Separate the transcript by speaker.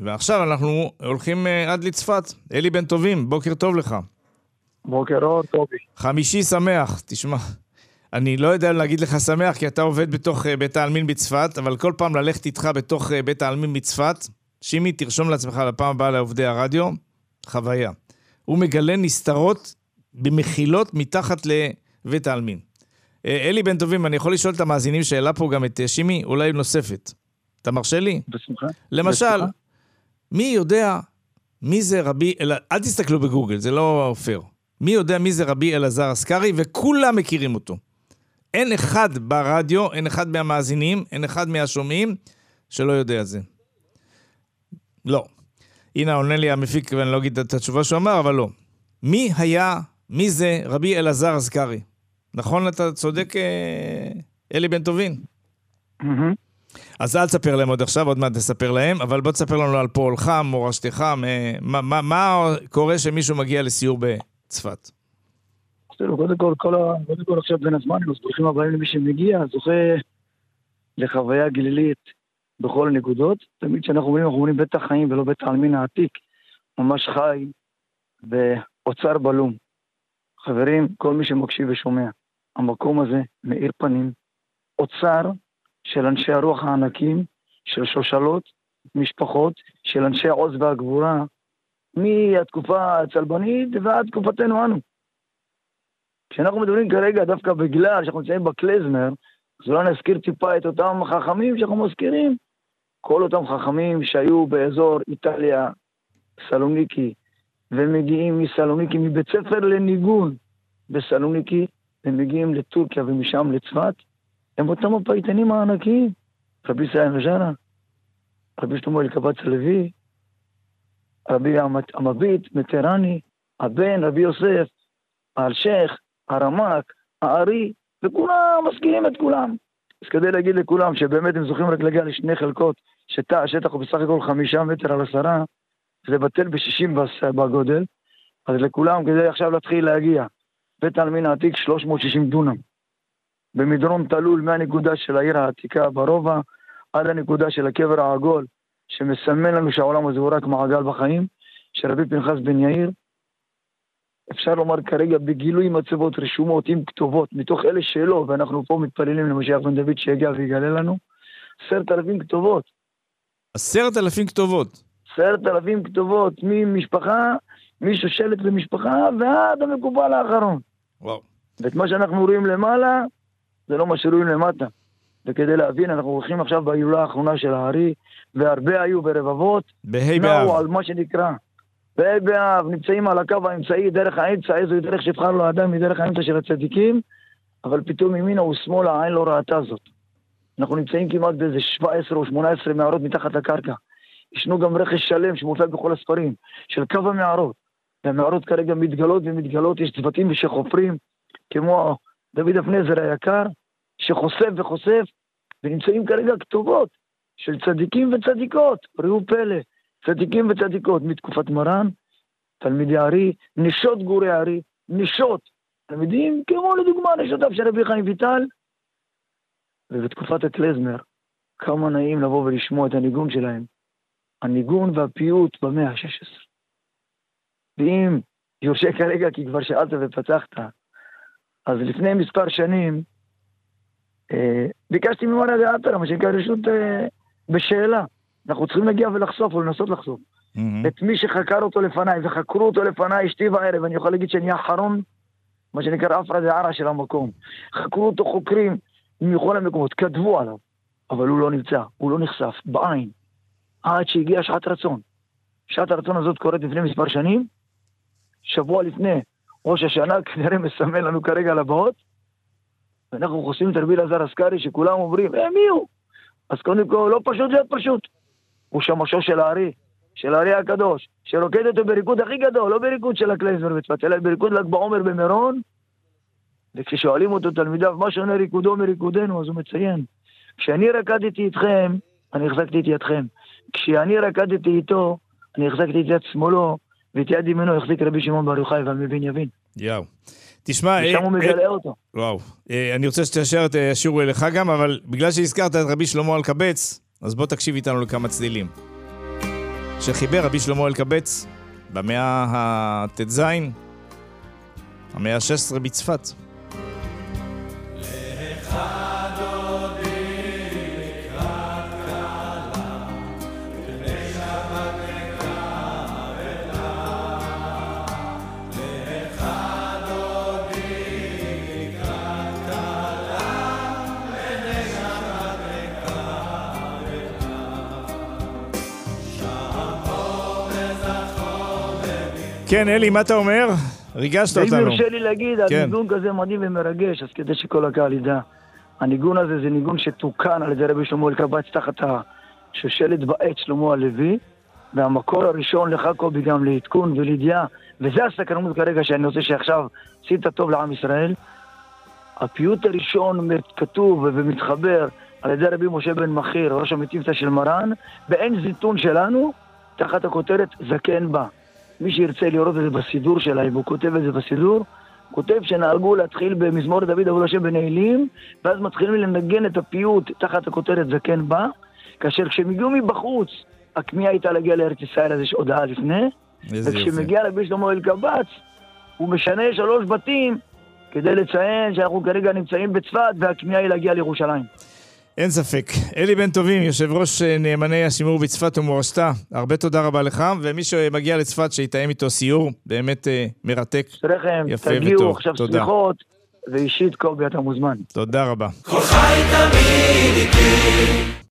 Speaker 1: ועכשיו אנחנו הולכים עד לצפת. אלי בן טובים, בוקר טוב לך.
Speaker 2: בוקר אור, טובי.
Speaker 1: חמישי שמח, תשמע. אני לא יודע להגיד לך שמח, כי אתה עובד בתוך בית העלמין בצפת, אבל כל פעם ללכת איתך בתוך בית העלמין בצפת, שימי, תרשום לעצמך לפעם הבאה לעובדי הרדיו, חוויה. הוא מגלה נסתרות במחילות מתחת לבית העלמין. אלי בן טובים, אני יכול לשאול את המאזינים שאלה פה גם את שימי, אולי נוספת. אתה מרשה לי?
Speaker 2: בשמחה.
Speaker 1: למשל, מי יודע מי זה רבי, אל תסתכלו בגוגל, זה לא פייר. מי יודע מי זה רבי אלעזר אסקרי, וכולם מכירים אותו. אין אחד ברדיו, אין אחד מהמאזינים, אין אחד מהשומעים, שלא יודע זה. לא. הנה עונה לי המפיק, ואני לא אגיד את התשובה שהוא אמר, אבל לא. מי זה רבי אלעזר אסקרי? נכון, אתה צודק, אלי בן טובין? אז אל תספר להם עוד עכשיו, עוד מעט תספר להם, אבל בוא תספר לנו על פועלך, מורשתך, מה קורה שמישהו מגיע לסיור בצפת?
Speaker 2: קודם כל עכשיו בין הזמן, ברוכים הבאים למי שמגיע, זוכה לחוויה גלילית בכל הנקודות. תמיד שאנחנו אומרים בית החיים ולא בית העלמין העתיק, ממש חי באוצר בלום. חברים, כל מי שמקשיב ושומע, המקום הזה מאיר פנים, אוצר של אנשי הרוח הענקים, של שושלות, משפחות, של אנשי העוז והגבורה, מהתקופה הצלבנית ועד תקופתנו אנו. כשאנחנו מדברים כרגע דווקא בגלל שאנחנו נמצאים בקלזמר, אז אולי נזכיר טיפה את אותם חכמים שאנחנו מזכירים, כל אותם חכמים שהיו באזור איטליה, סלוניקי, ומגיעים מסלוניקי, מבית ספר לניגון בסלוניקי, ומגיעים לטורקיה ומשם לצפת, הם אותם הפייטנים הענקיים, רבי סיים וז'נה, רבי שלמה אלקבץ הלוי, רבי המביט, מטרני, הבן, רבי יוסף, האלשך, הרמק, הארי, וכולם מזכירים את כולם. אז כדי להגיד לכולם שבאמת הם זוכים רק להגיע לשני חלקות, שתא השטח הוא בסך הכל 5 מטר על 10, זה בטל ב-60 בגודל, אז לכולם כדי עכשיו להתחיל להגיע, בית העלמין העתיק 360 דונם, במדרון תלול מהנקודה של העיר העתיקה ברובע, עד הנקודה של הקבר העגול, שמסמן לנו שהעולם הזה הוא רק מעגל בחיים, של רבי פנחס בן יאיר, אפשר לומר כרגע בגילוי מצבות רשומות עם כתובות, מתוך אלה שלו, ואנחנו פה מתפללים למשיח בן דוד שיגיע ויגלה לנו, 10,000 כתובות.
Speaker 1: 10,000 כתובות?
Speaker 2: 10,000 כתובות, ממשפחה, משושלת למשפחה, ועד המקובל האחרון.
Speaker 1: וואו.
Speaker 2: ואת מה שאנחנו רואים למעלה, זה לא מה שרואים למטה. וכדי להבין, אנחנו הולכים עכשיו בהילולה האחרונה של הארי, והרבה היו ברבבות,
Speaker 1: בהי באב.
Speaker 2: על מה שנקרא. בהי באב, נמצאים על הקו האמצעי, דרך האמצע, איזו דרך שבחר לו האדם, מדרך האמצע של הצדיקים, אבל פתאום ימינה ושמאלה, העין לא ראתה זאת. אנחנו נמצאים כמעט באיזה 17 או 18 מערות מתחת לקרקע. ישנו גם רכש שלם שמופיע בכל הספרים, של קו המערות. והמערות כרגע מתגלות ומתגלות, יש צוותים שחופרים, כמו דוד אפנזר היקר, שחושף וחושף, ונמצאים כרגע כתובות של צדיקים וצדיקות, ראו פלא, צדיקים וצדיקות, מתקופת מרן, תלמידי הארי, נשות גורי הארי, נשות, תלמידים כמו לדוגמה נשותיו של רבי חיים ויטל, ובתקופת הקלזמר, כמה נעים לבוא ולשמוע את הניגון שלהם, הניגון והפיוט במאה ה-16. ואם יורשה כרגע, כי כבר שאלת ופתחת, אז לפני מספר שנים, ביקשתי ממרא דאתרא, מה שנקרא רשות בשאלה. אנחנו צריכים להגיע ולחשוף, או לנסות לחשוף. את מי שחקר אותו לפניי, וחקרו אותו לפניי, אשתי וערב, אני יכול להגיד שאני האחרון, מה שנקרא אפרא דערא של המקום. חקרו אותו חוקרים מכל המקומות, כתבו עליו, אבל הוא לא נמצא, הוא לא נחשף, בעין, עד שהגיעה שעת רצון. שעת הרצון הזאת קורית לפני מספר שנים, שבוע לפני ראש השנה, כנראה מסמן לנו כרגע לבאות, ואנחנו חושבים את רבי אלעזר אסקרי, שכולם אומרים, מי הוא? אז קודם כל, לא פשוט להיות פשוט. הוא שמשו של הארי, של הארי הקדוש, שרוקד אותו בריקוד הכי גדול, לא בריקוד של הקלייזמר בצפת, אלא בריקוד ל"ג בעומר במירון, וכששואלים אותו תלמידיו, מה שונה ריקודו מריקודנו, אז הוא מציין, כשאני רקדתי איתכם, אני החזקתי את ידכם. כשאני רקדתי איתו, אני החזקתי את יד שמאלו, ואת יד ימינו החזיק רבי שמעון בר יוחאי והמבין יבין.
Speaker 1: יאו. תשמע,
Speaker 2: ושם הוא מגלה אותו.
Speaker 1: וואו. אני רוצה שתשאר את השיעור אליך גם, אבל בגלל שהזכרת את רבי שלמה אלקבץ, אז בוא תקשיב איתנו לכמה צלילים. שחיבר רבי שלמה אלקבץ במאה ה-ט"ז, המאה ה-16 בצפת. כן, אלי, מה אתה אומר? ריגשת אותנו.
Speaker 2: ואם יורשה לי להגיד, הניגון כזה מדהים ומרגש, אז כדי שכל הקהל ידע. הניגון הזה זה ניגון שתוקן על ידי רבי שלמה אלקבץ תחת השושלת בעת שלמה הלוי, והמקור הראשון לך קובי גם לעדכון ולידיעה, וזה הסקרנות כרגע שאני רוצה שעכשיו עשית טוב לעם ישראל. הפיוט הראשון כתוב ומתחבר על ידי רבי משה בן מחיר, ראש המטיפתא של מרן, בעין זיתון שלנו, תחת הכותרת זקן בה. מי שירצה לראות את זה בסידור שלהם, הוא כותב את זה בסידור, כותב שנהגו להתחיל במזמור דוד עבוד השם בנעילים, ואז מתחילים לנגן את הפיוט תחת הכותרת זקן בה, כאשר כשמגיעו מבחוץ, הכמיהה הייתה להגיע לארץ ישראל, אז יש הודעה לפני, וכשמגיע רבי שלמה אלקבץ, הוא משנה 3 בתים, כדי לציין שאנחנו כרגע נמצאים בצפת, והכמיהה היא להגיע לירושלים.
Speaker 1: אין ספק. אלי בן טובים, יושב ראש נאמני השימור בצפת ומורשתה, הרבה תודה רבה לך, ומי שמגיע לצפת שיתאם איתו סיור, באמת מרתק, יפה וטוב.
Speaker 2: תגיעו עכשיו סליחות, ואישית קובי אתה מוזמן.
Speaker 1: תודה רבה.
Speaker 3: כל חי תמיד איתי